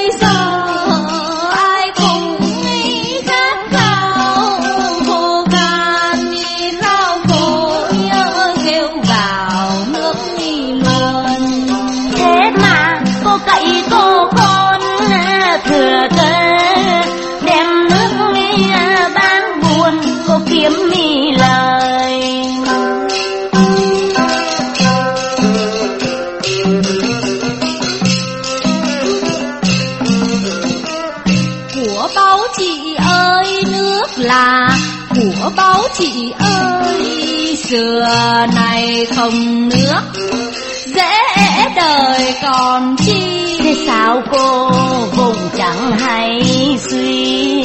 Chị ơi, xưa này không nước dễ đời còn chi. Thế sao cô vùng chẳng hay suy?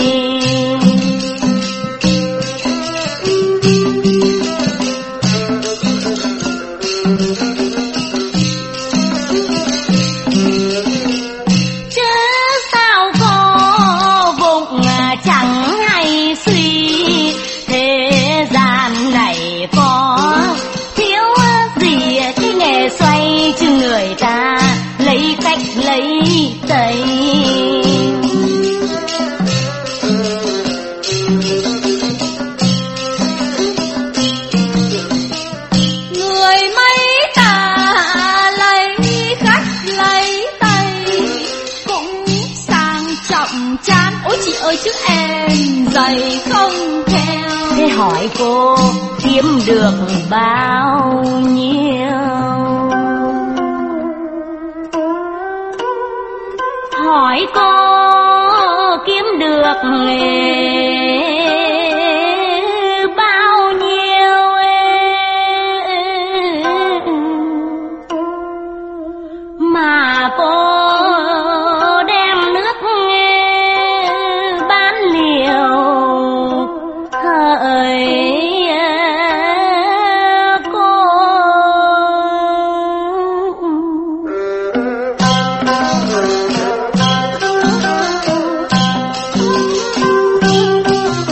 Chứ sao cô vùng chẳng hay suy? Thế gian này có thiếu gì cái nghề xoay, chứ người ta lấy cách lấy tây. Người mấy ta lấy khách lấy tây, cũng sang trọng chán. Ôi chị ơi chứ em giày không theo. Thế hỏi cô kiếm được bao nhiêu? Hỏi cô kiếm được bao nhiêu? Mà cô đem nước bán liều hỡi cô.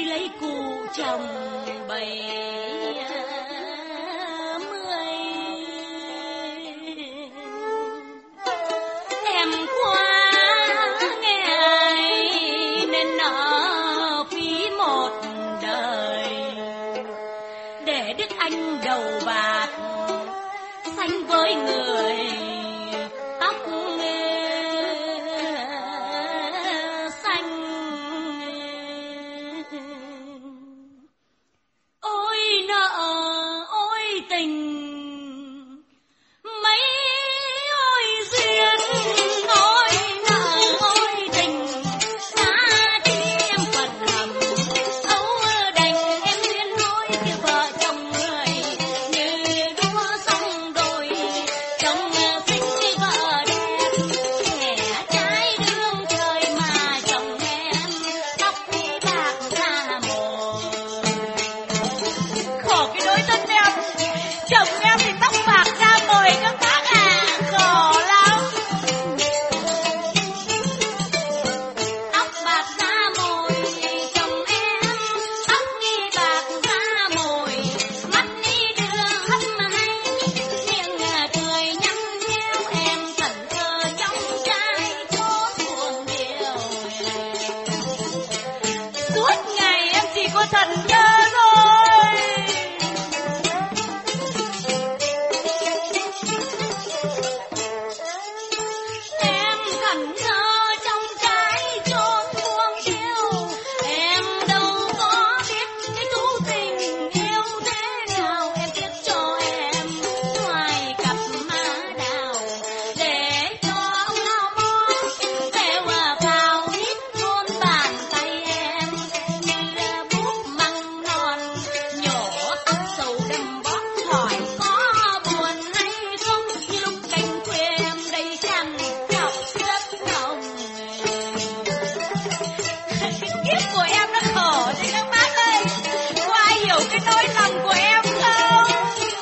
lấy cụ chồng 70. Em qua nghe ai nên nợ phí một đời, để đức anh đầu bạc sánh với người tóc xanh. Ôi nợ ôi tình, mấy ôi duyên, ôi nợ ôi tình, xa đi em phần hầm âu đành em duyên nối kia vợ chồng người như đua sông đồi, chồng xinh vợ đẹp trẻ trái đương trời mà chồng em tóc bạc da mồi. Khổ cái đôi thân em, chồng em thì tóc bạc da mồi các bác à, khổ lắm. Tóc bạc da mồi chồng em, tóc nghi bạc da mồi, mắt đi đưa hấp hay, miệng cười nhăn nheo, em thần thơ trong trai chốt buồn điều. Suốt ngày em chỉ có thần nhớ thôi. Em thần thơ trong trái chốn buông yêu, em đâu có biết cái thú tình yêu thế nào, em biết cho em ngoài cặp má đào, để cho ông nào mong theo vào hít hôn bàn tay em như bút măng non, nhổ tóc sầu đâm bóp hỏi có buồn hay không, như lúc cánh quê em đây chăn chọc rất nồng. Kiếp của em nó khổ đấy các bác ơi, có ai hiểu cái nỗi lòng của em không?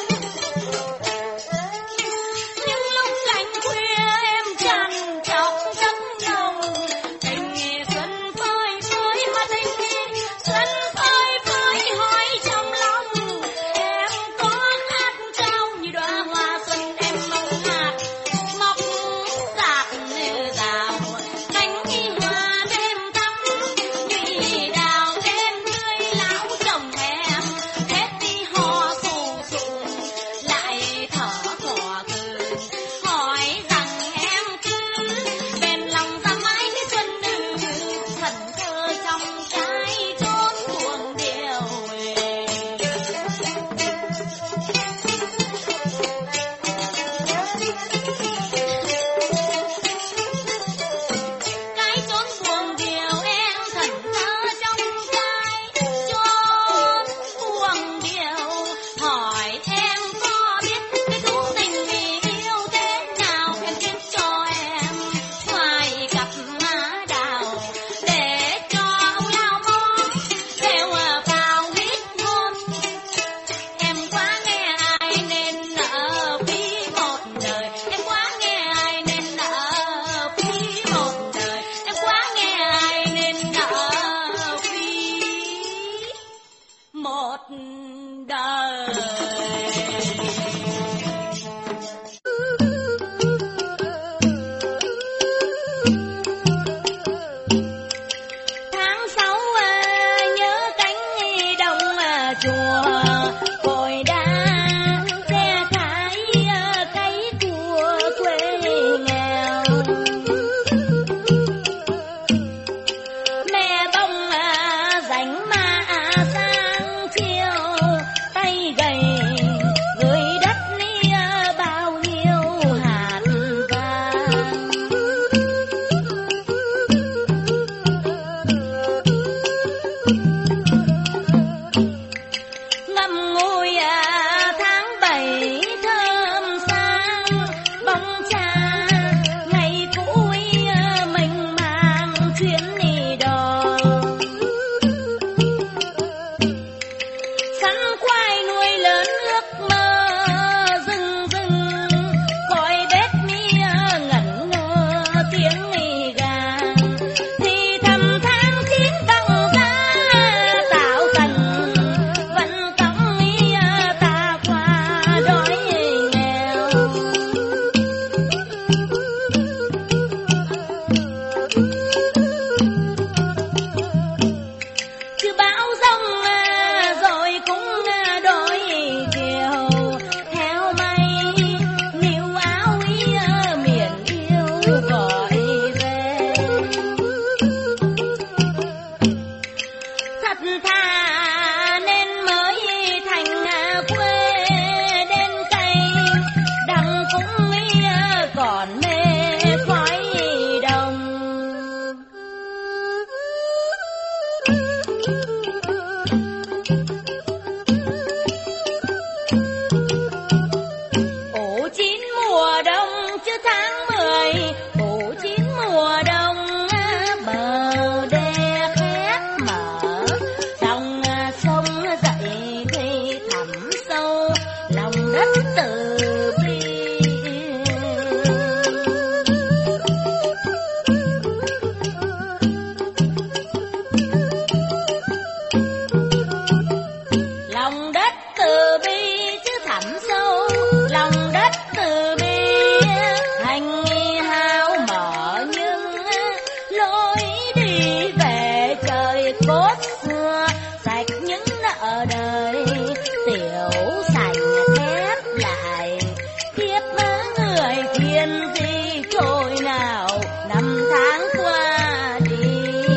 Những lúc cánh khuya em chăn chọc rất nồng, tình xuân phơi phới mà tình xuân phơi phới hỏi trong lòng, em có khát khao như đóa hoa xuân em mong hạt mọc dạt rào, cánh hoa đêm thắm nhụy đào đêm tươi, lão chồng em hết đi ho sù sù lại thở khò cười, hỏi rằng em cứ bền lòng ra mãi cái xuân thần thơ trong trái chốn buồn điều. Cái chốn buồn điều em thần thơ trong trái chốn buồn điều, hỏi em có biết cái thú tình yêu thế nào, em biết cho em ngoài cặp má đào, để cho ông lao mong theo vào hít hôn. Em quá nghe ai nên nợ phí một đời, em quá nghe ai nên nợ phí một đời, em quá nghe ai nên nợ phí một đời. Tháng 6 nhớ cánh đồng chùa cội đa, xe thái cấy của quê nghèo. Mẹ bông rảnh mà sang chiều, tay gầy gửi đất đi bao nhiêu hạt vàng. thật thà nên mới thành quê đến cây đằng cũng còn mê khoái đồng. Ủ chín mùa đông chứ tháng 10, ủ chín mùa đông bờ đê khép mở, dòng sông dậy thì thẳm sâu lòng đất từ bi. Lòng đất từ bi chứ thẳm sâu, lòng đất từ bi hành hao mở nhưng lối đi về trời cốt xưa sạch những nợ đời tiểu sành khép lại kiếp người thiên di trôi nào năm tháng qua đi.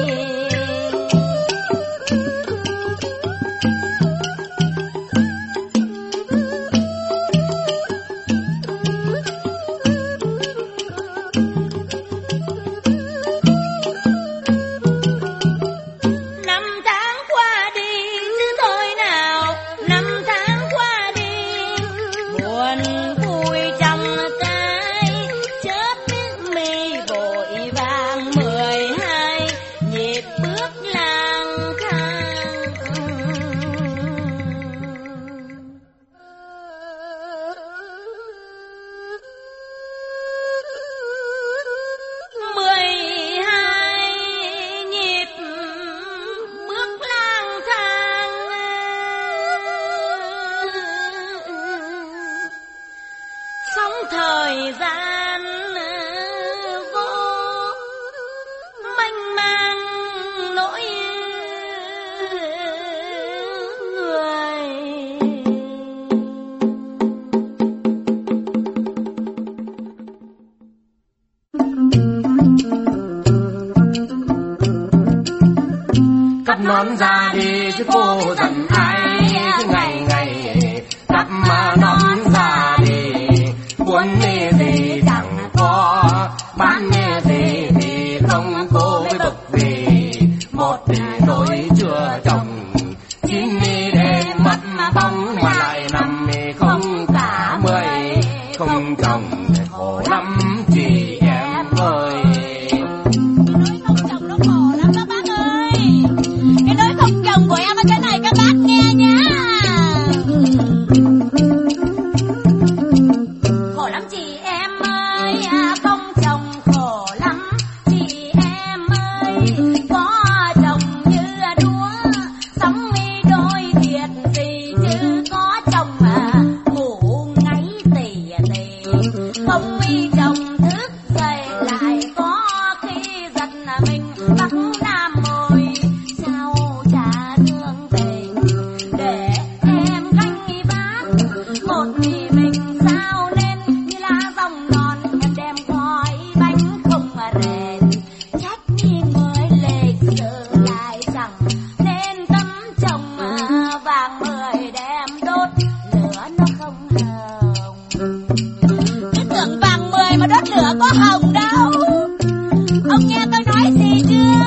Năm tháng qua đi chứ thôi nào, năm tháng qua đi buồn vui trong cái chớp mi vội vàng 12 nhịp bước lang thang. 12 nhịp bước lang thang, sống thời gian vô mênh mang nỗi người. Cắt nón ra đi chứ cô giận ai, chứ ngày ngày cắt mà nón ra đi. Muốn nghe gì chẳng có, bán nghe gì thì không, cô với bực gì. Một thì tôi chưa chồng, 9 đêm mất bóng mà lại 5 không cả 10. Không chồng khổ lắm chị em ơi. Không chồng nó khổ lắm các bác ơi. Cái nỗi không chồng của em ở thế này các bác nghe nhá. Khổ lắm chị em ơi, không chồng khổ lắm chị em ơi. Có chồng như đúa, sống đôi thiệt gì chứ có chồng ngủ ngáy tỉ tỉ. Không chồng thức dậy lại có khi giật mình bắt nam môi sao trả thương tình để em gánh vác một mình sao nên như lá rong non em đem gói bánh không mà rền trách nhiên mới lịch sự lại chẳng nên tấm chồng vàng 10 đem đốt lửa nó không hồng. Cứ tưởng vàng 10 mà đốt lửa có hồng đâu. Ông nghe tôi nói gì chưa?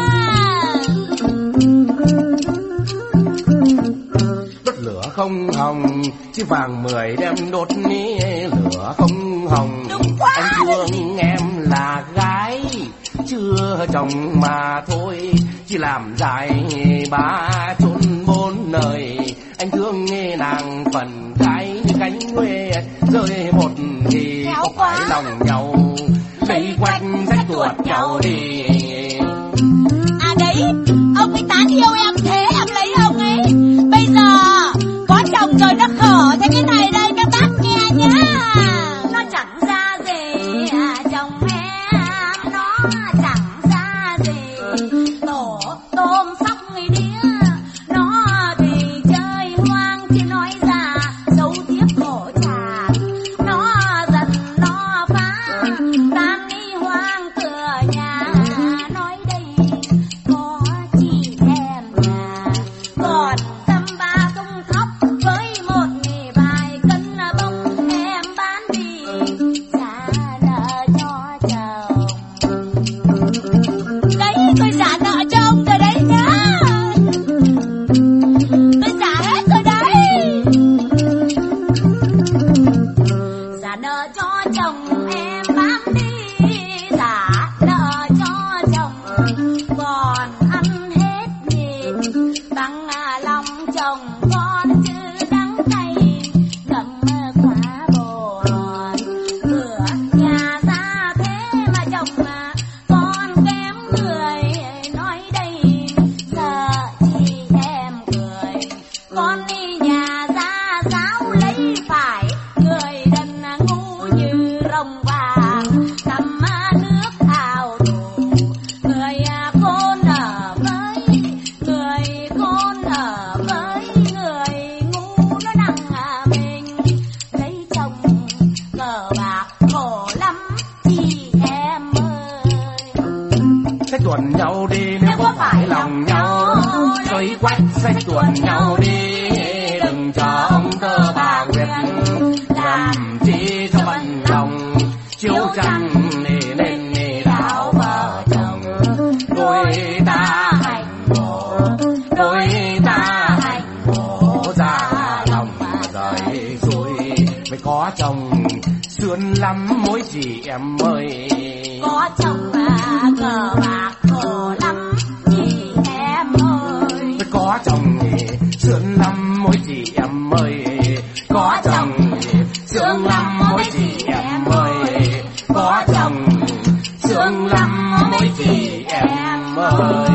Đốt lửa không hồng, chứ vàng 10 đem đốt ní lửa không hồng. Đúng quá. Anh thương em là gái chưa chồng mà thôi, chỉ làm dài 3 chốn 4 nơi. Anh thương nghe nàng phần cái như cánh quê rơi một thì Kéo có quá. phải lòng nhau lấy quanh rách tuột nhau đi. À đấy, ông ấy tán yêu em thế em lấy ông ấy. Bây giờ có chồng rồi nó khổ thế cái này đây các bác nghe nhá. Nó chẳng ra gì chồng em, nó chẳng ra gì tổ tôm sóc người đĩa. Nó thì chơi hoang chứ nói ra dấu tiếp khổ chàng. Nó giận nó phá tan đi hoang cửa nhà. lòng chồng con chứ đắng cay ngậm quá bồn. Cửa nhà ra thế mà chồng con kém người, nói đây giờ chị em cười. Con đi nhà ra giáo lấy phải người đần ngu như rồng vàng, cầm nước ảo đủ. Người khôn ở với người khôn ở với người ngu nó nặng mình. Lấy chồng cờ bạc khổ lắm chị em ơi. Sẽ tuần nhau đi nếu có phải lòng nhau, rồi quách sẽ tuần nhau đi, đừng cho ông tơ bà Nguyệt làm chi cho bận lòng. Chiếu trăng nên đảo vợ chồng, đôi ta hạnh ngộ, đôi ta hạnh ngộ ra lòng rời rồi mới có chồng sướng lắm mỗi chị em ơi. Có chồng cờ bạc khổ lắm chị em ơi. Có chồng sướng lắm mỗi chị em ơi. Có chồng sướng lắm mỗi chị em ơi. Có chồng sướng lắm mỗi chị em ơi.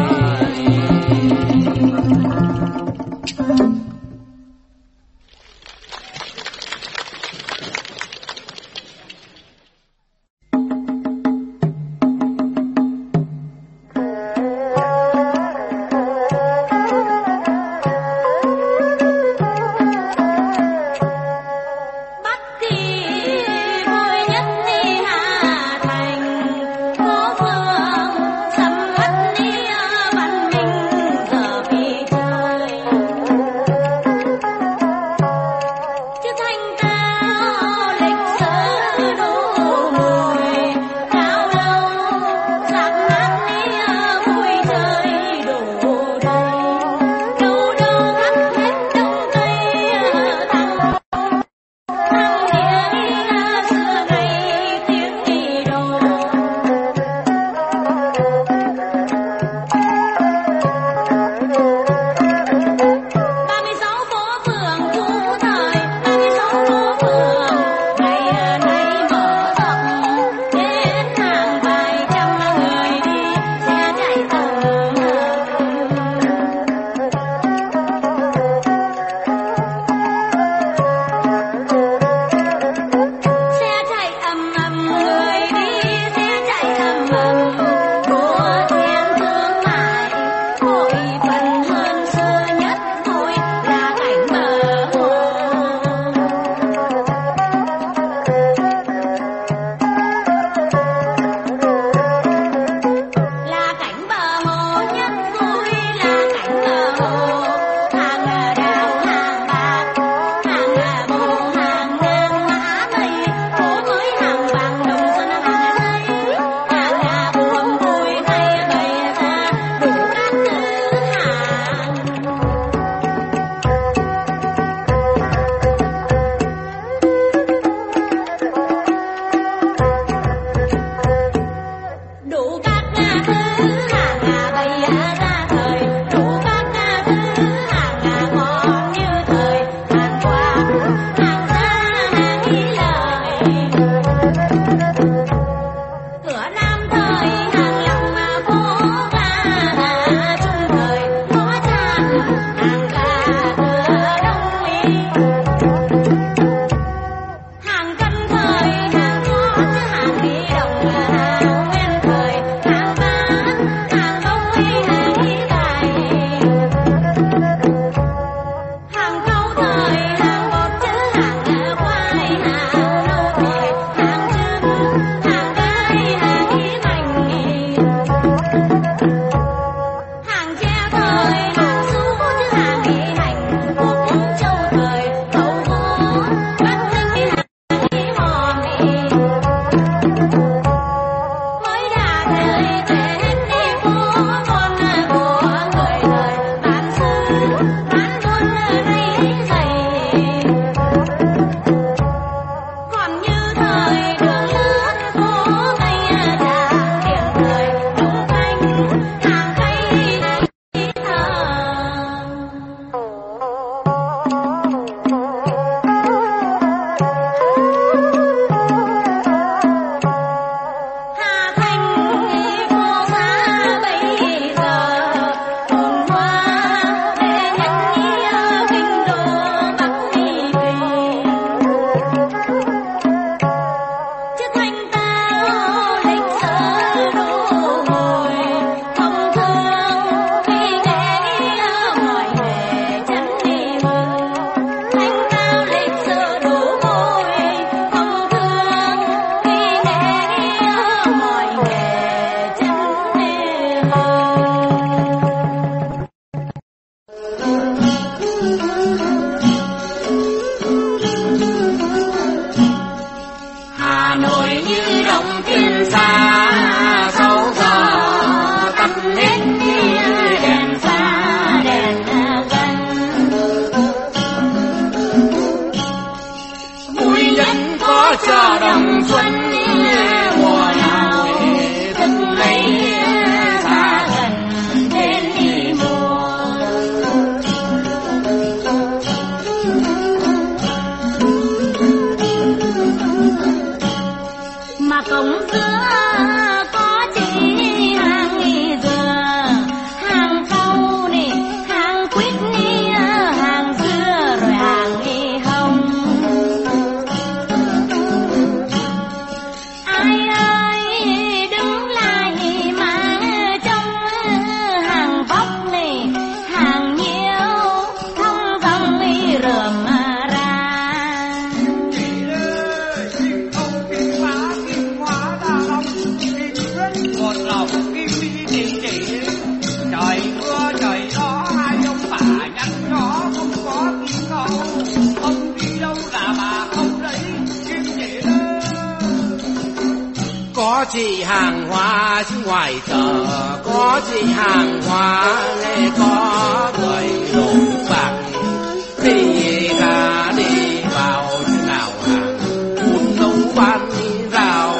chị hàng hóa chứ ngoài chợ có chị hàng hóa nghe có người đổ bạc đi ra đi vào chứ nào hàng buôn nấu bán đi rào.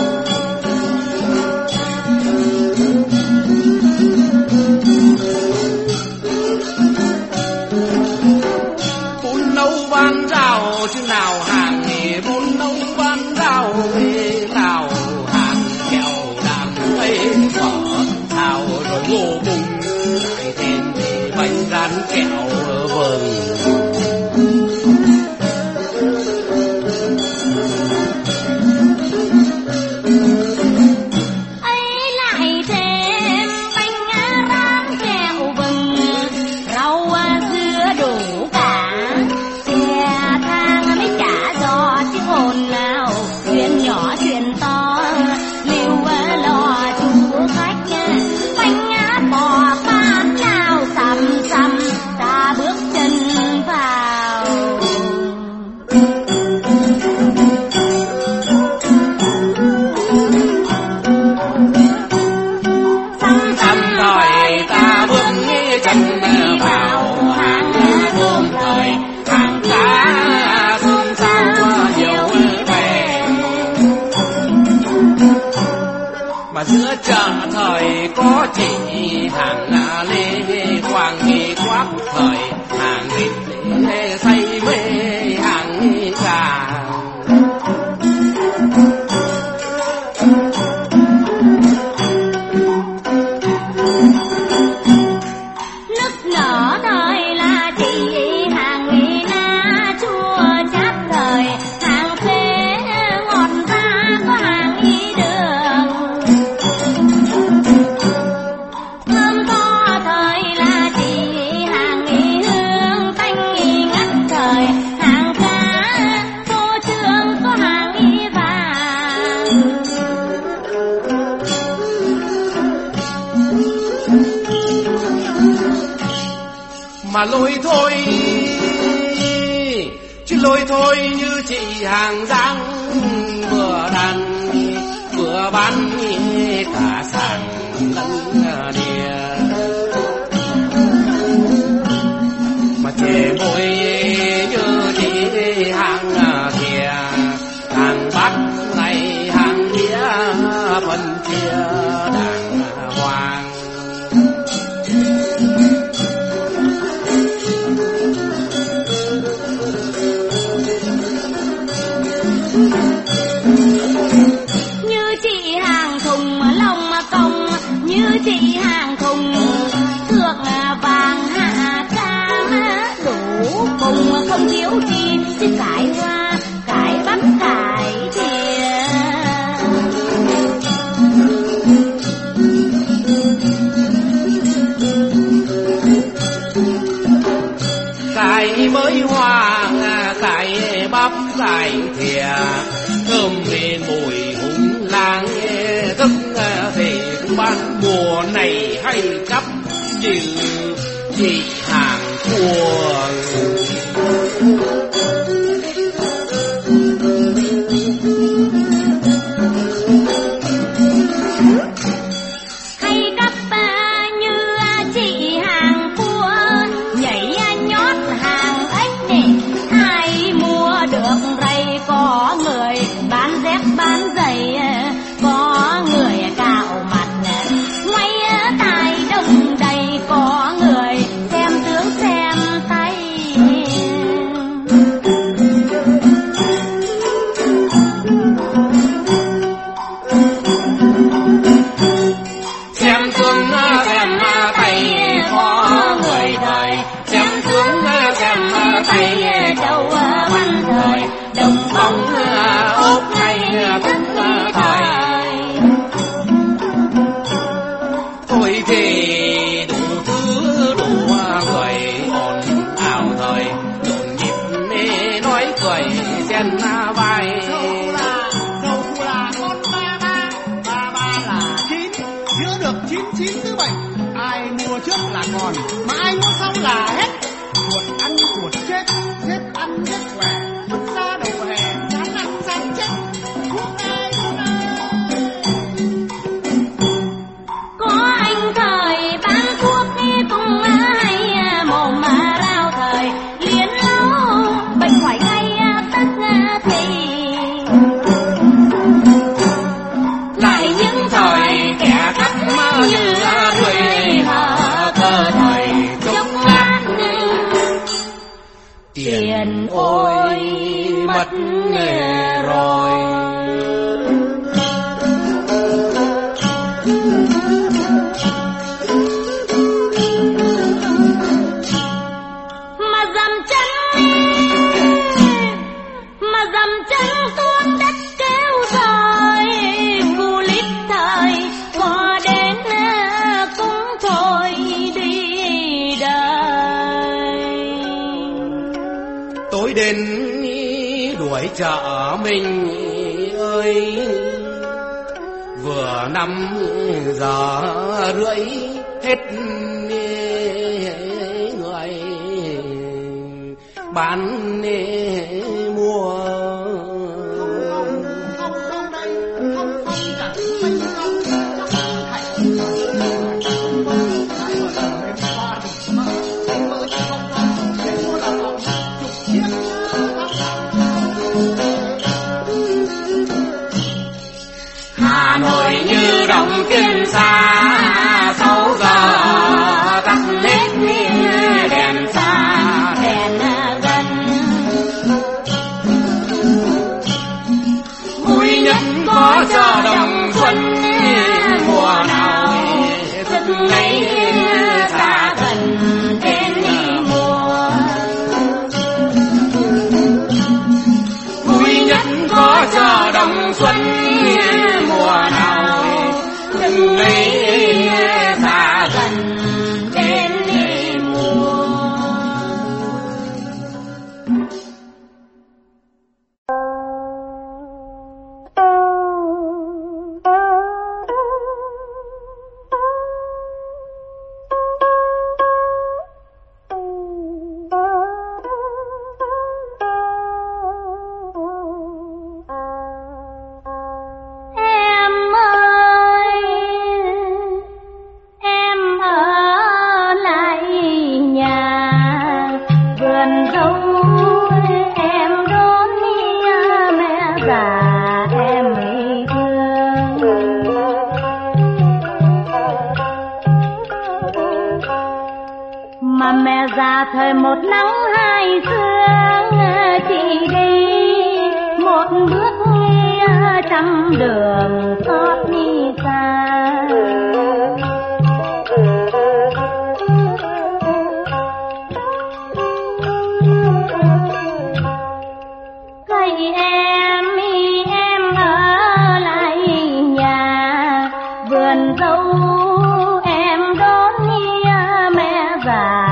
Buôn nấu bán rào chứ nào hàng thì buôn nấu bán rào nào hàng kẹo đàn ấy phở thao rồi ngô bùng lại thêm thì bánh rán kẹo vừng. Giữa chợ thời có chị hàng lê quang nghi quát thời hàng lê say mê hàng gà. Nức nở thời là chị hàng nghi na chua chát thời hàng phê ngọt ra có hàng y đường. Thơm to thời là chị hàng nghi hương tanh nghi ngắt thời hàng cá phô trương có hàng y vàng. Mà lôi thôi chứ lôi thôi như chị hàng Giang vừa đàn vừa bán cả sàn lẫn đìa. Mà chè bôi như chị hàng thìa hàng bát này hàng đĩa phân chia đàng hoàng. Như chị hàng thùng lòng công, như chị hàng thùng thượng vàng hạ cam đủ cùng không thiếu chi chứ cải hoa cải bắp cải thìa. Cải mới hoa cải bắp cải thìa thơm lên mùi húng lang thức thì ban mùa này hay cắp như chị hàng cua. Hay cắp như chị hàng cua nhảy nhót hàng ếch này ai mua được rầy có người bán dép bán giày có người cạo mặt ngoay tai đông đầy có người xem tướng xem tay. Xem tướng xem tay có người đời xem tướng xem tay Đầu văn thời đồng bóng ốp ngay tức thời. Thôi thì đủ thứ đủ người ồn ào thời nhộn nhịp mê nói cười xen vai. Đầu là con ba là 9, chữa được 99 thứ bệnh. Ai mua trước là còn, mà ai mua sau là hết. Chuột ăn chuột chết, chết ăn chết khỏe. Vứt ra đầu hè, chán ăn chán chết. Thuốc ơi, thuốc ơi. tiền ôi mất nghề rồi. Mà dầm chân xuống đất kêu rồi, cu lít thời có đến cũng thôi đi đời. Tối đến đuổi chợ mình ơi, vừa 5 giờ rưỡi hết người bán mua. Hà Nội như đồng tiền xa, 6 giờ tắt hết đèn xa đèn gần. Vui nhất có chợ Đồng Xuân, mùa nào thức lấy xa gần đến mùa. vui nhất có chợ Đồng Xuân, mùa nào đừng lấy xa gần đến mùa. Thời một nắng hai sương, chị đi một bước trăm đường xót đi xa. Cây em ở lại nhà, vườn dâu em đón mẹ già.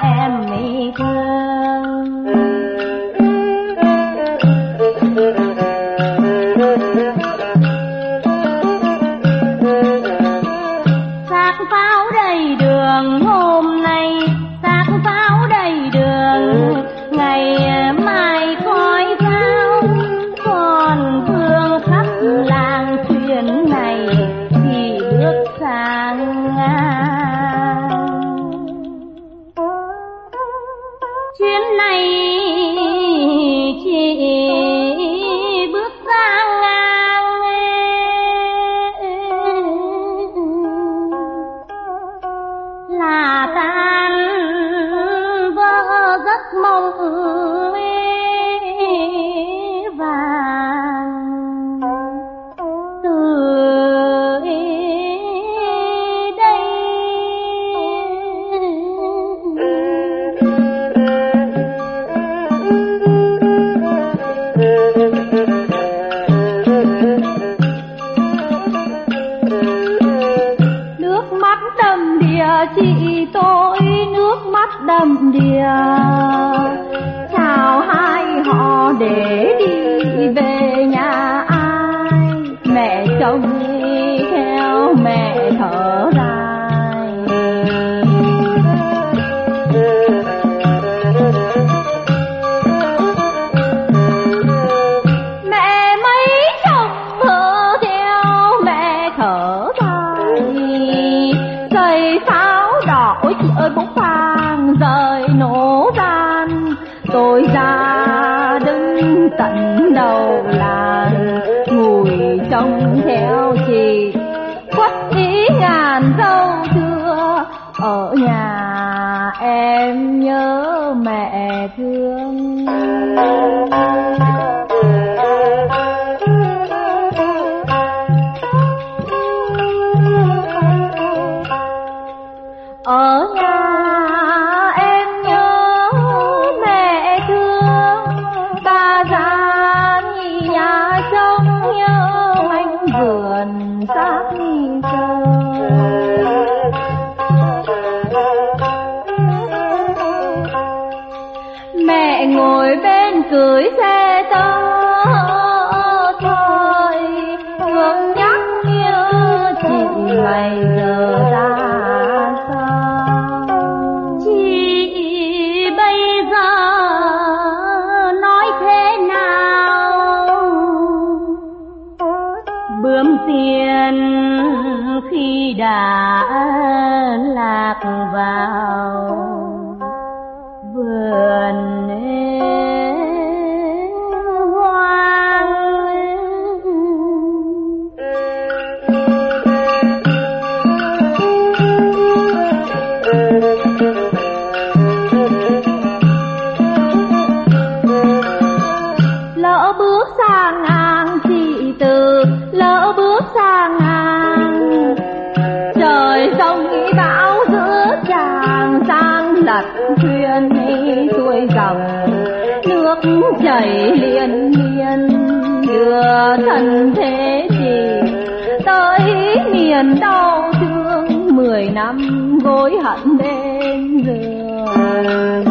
Chuyến này chị bước ra ngang, là tan vỡ giấc mộng vàng. Từ chị tôi nước mắt đầm đìa, chào hai họ để đi về nhà ai. Mẹ chồng đi theo mẹ thở dài, mẹ mấy chồng thở theo mẹ thở dài. Cây pháo đỏ ôi chị ơi bốc vàng rời nổ gian, tôi ra đứng tận đầu làng ngồi trông theo chị quất ý ngàn dâu thưa. Ở nhà em nhớ mẹ thương. Ở nhà em nhớ mẹ thương, ta ra nhà trông nhớ anh vườn sát trời. Mẹ ngồi bên cưới xe tơ thôi, thương nhắc nhớ chị ngày giờ ra sao. Chị bây giờ nói thế nào, bướm tiền khi đã lạc vào vườn hoang. Lỡ bước sang ngang chị từ, lỡ bước sang ngang trời sông nghĩ bão giữa tràng sang lật thuyền đi xuôi dòng, nước chảy liên miên đưa thân thế chị tới miền đau thương. 10 năm gối hận bên giường,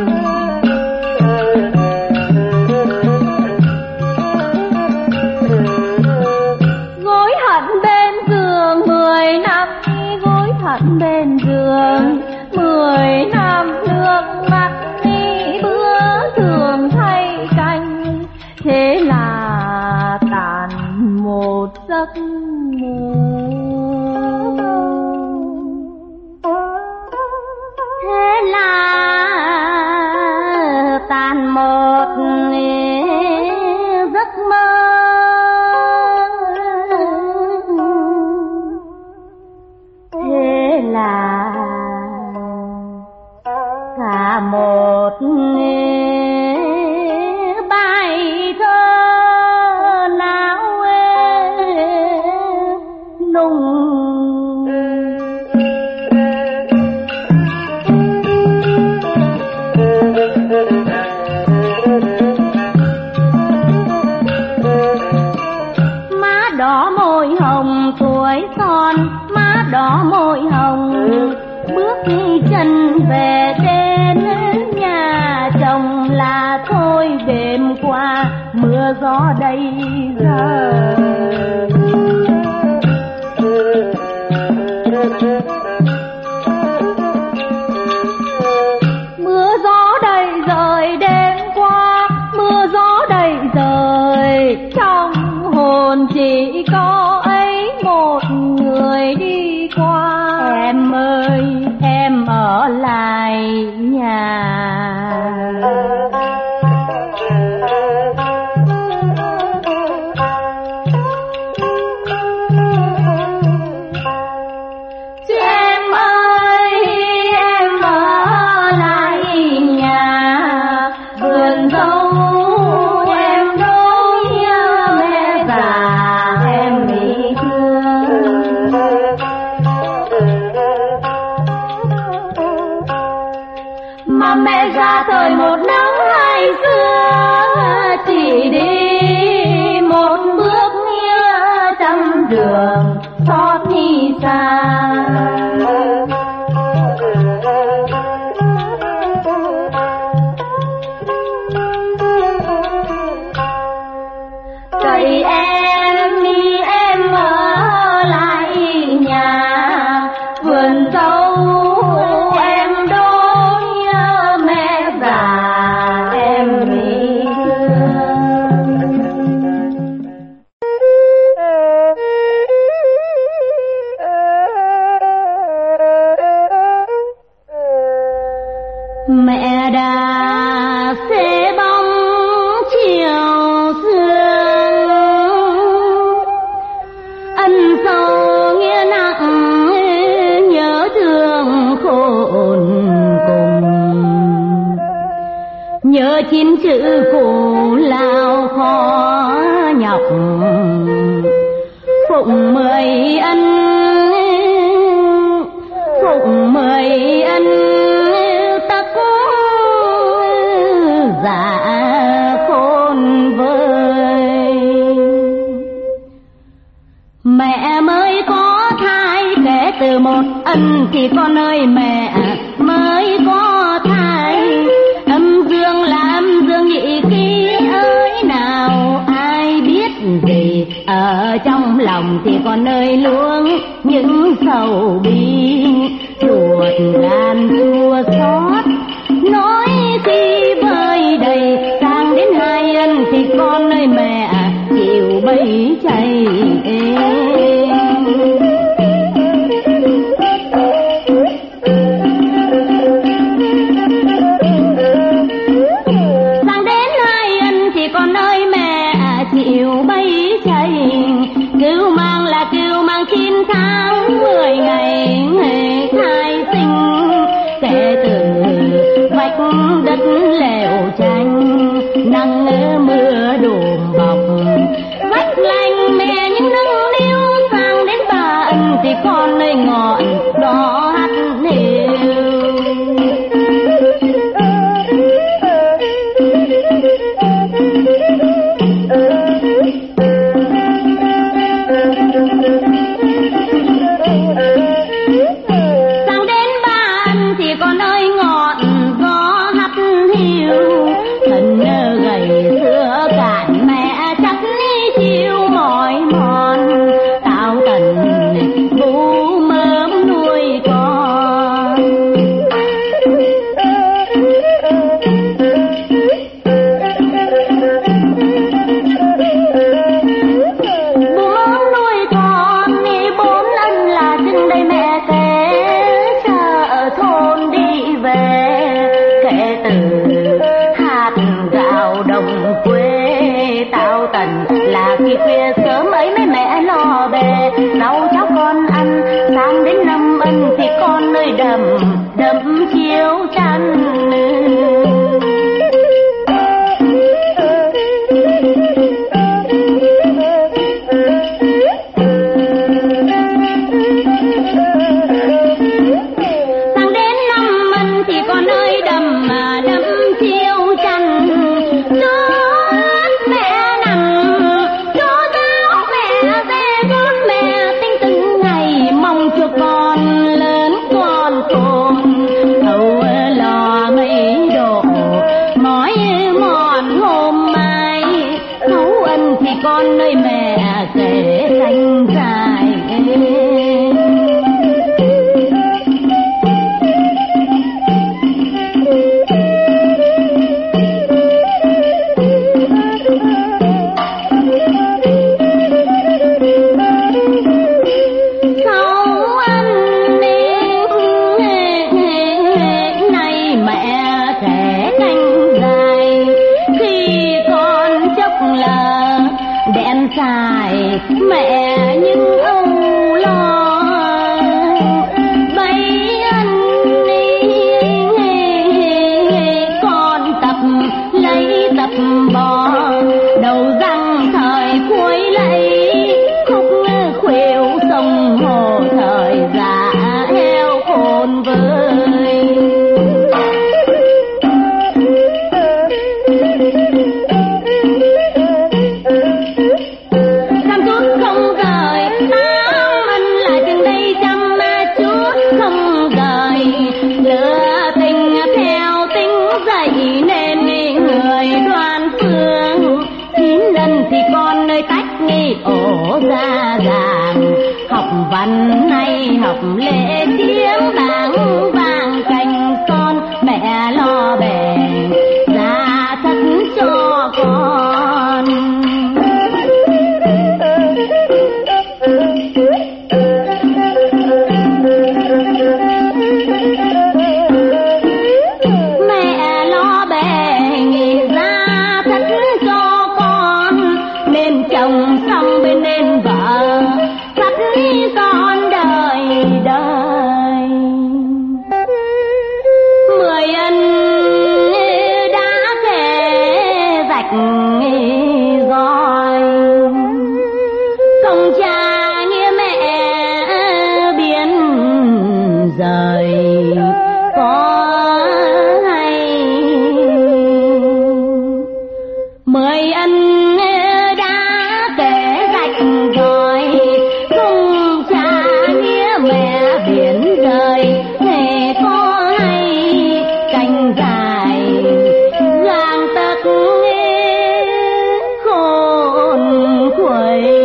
gối hận bên giường. 10 năm gối hận bên giường, 10 năm nước mắt đi bữa thường thay canh. Thế là tàn một giấc mơ, thế là tàn một giấc mơ. Thế là cả một bài thơ não nung. Má đỏ môi hồng tuổi son, má đỏ môi hồng bước chân về đến nhà chồng là thôi. Đêm qua mưa gió đây rơi, mưa gió đầy rơi. Đêm qua mưa gió đầy rơi, trong hồn chỉ có ấy một người đi qua. Em ơi em ở lại nhà, em ơi em ở lại nhà. Vườn dâu em đôi nhớ mẹ già em bị thương. Mà mẹ già thời một nắng hai xưa, chỉ đi một bước nghĩa trăm đường xót đi xa. Cậy em đi em ở lại nhà. Vườn dâu em đôi nhớ mẹ già em bị thương. nhớ chín chữ cổ lao khó nhọc, phụng mười ân, phụng mười ân tắc dạ khôn vơi. Mẹ mới có thai kể từ một ân thì con ơi mẹ mới có thai. Âm dương là âm dương nhị ký ơi, nào ai biết gì ở trong lòng thì con ơi luôn những sầu bi, ruột gan chua xót nói khi vơi đầy. Sang đến hai ân thì con ơi mẹ chịu bấy chay. Chịu bấy chay, cưu mang là cưu mang 9 tháng 10 ngày khai sinh. Kể từ vách đất lều tranh, nắng mưa đùm bọc, vách lành mẹ những nâng niu. Sang đến 3 ân thì con ơi ngọn đỏ hắt nêu. Đậm chiếu chăn. Sang đến 5 ân thì con ơi đậm chiếu chăn. Chú mẹ nằm, chú giáo mẹ về con mẹ tinh từng ngày mong cho con lớn con khôn. Thầu lò mấy độ mỏi mòn hôm mai, nấu ân thì con ơi mẹ kể canh dài. Dài mẹ những âu lo bấy ân con tập lấy tập bò, đầu răng thời cuối lấy khúc khuỷu sông hồ thời già heo khôn vơi. Ổ ra ràng học văn hay học lễ tiếng bảng vàng cành son, mẹ lo bè ra thất cho con. Mẹ lo bè ra thất cho con, nên chồng xong bên nên vợ sắp con đời đời. mười ân đã kể rạch rồi, cùng cha nghĩa mẹ biển rời, nghề có hay cành dài gang tấc khôn khuấy.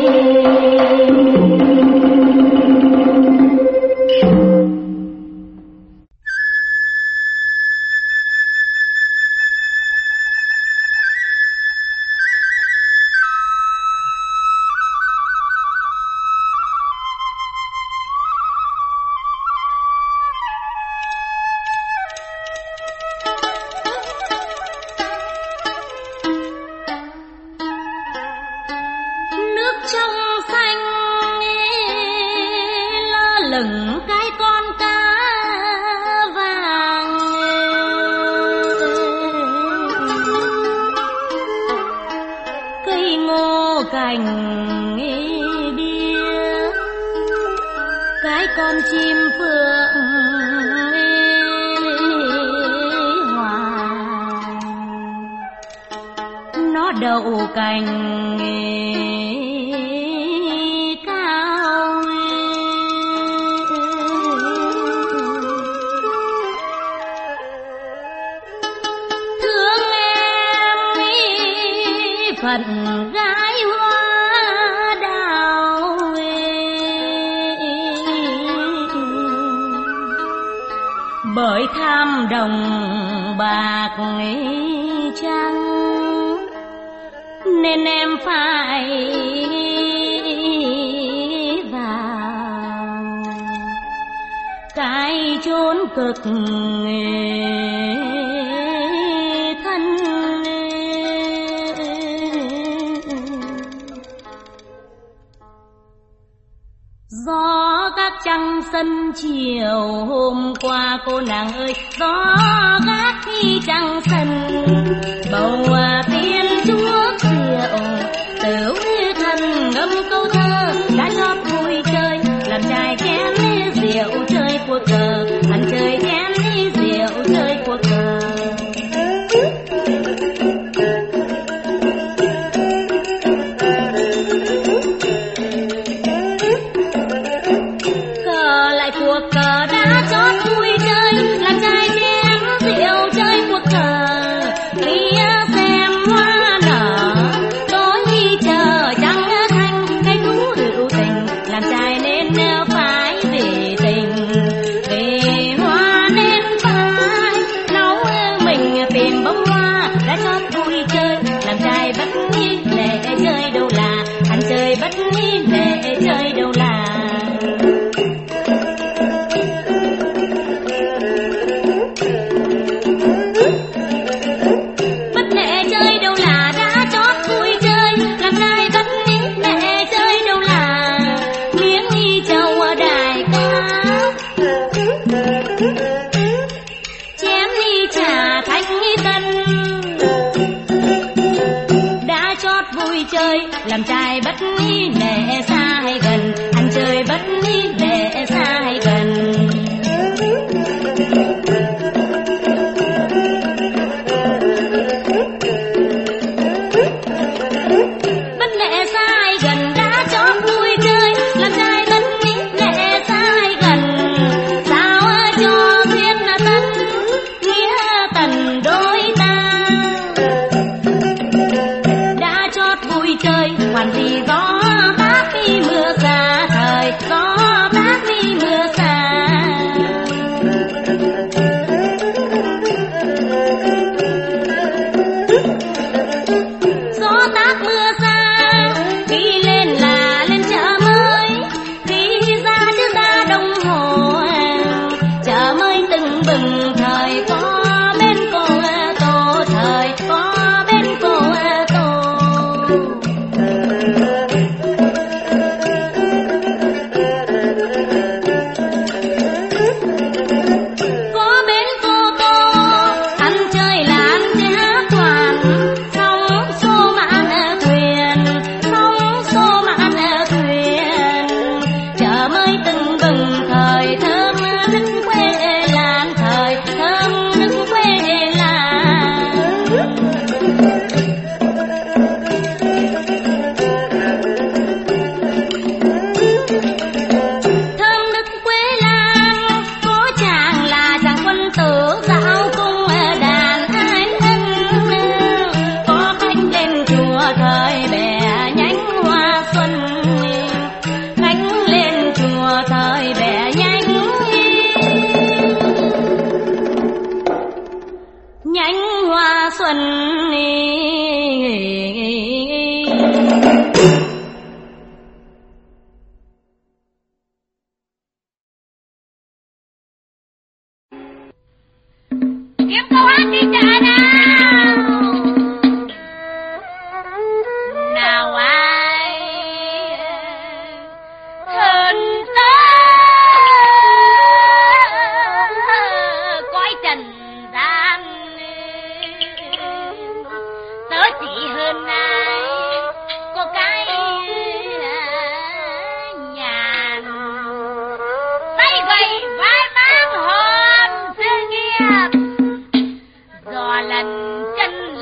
Bởi tham đồng bạc trắng nên em phải vào cái chốn cực thân. Gió gác trăng sân chiều hôm qua cô nàng ơi, gió gác khi trăng sân bầu tiên chúa rượu tửu thân ngâm câu thơ đã chót vui chơi, làm trai chén rượu chơi cuộc cờ, ăn chơi chén rượu chơi cuộc cờ. Làm trai bất nệ xa hay gần, ăn chơi bất nệ xa hay gần. Bất nệ xa hay gần đã chót vui chơi, làm trai bất nệ xa hay gần. Sao cho duyên tân nghĩa tần đôi ta, đã chót vui chơi hoàn gì gió bác đi mưa xa thời, gió bác đi mưa xa. Gió táp mưa xa đi lên là lên chợ mới, đi ra chứ ra đồng hồ chợ mới từng bừng thời, có bên cô tô thời, có bên cô tô.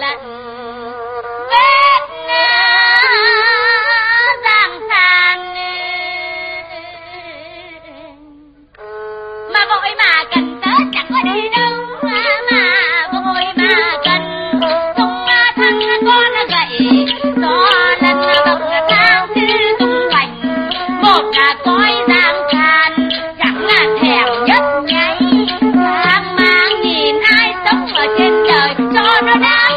lần vết giang tàn mà vội mà cần tớ chẳng có đi đâu mà vội mà cần tung thân con gậy gió lần bậc thang thứ tung hoành một cõi giang tàn chẳng thèm nhấp nháy mang nhìn ai sống ở trên đời cho nó đã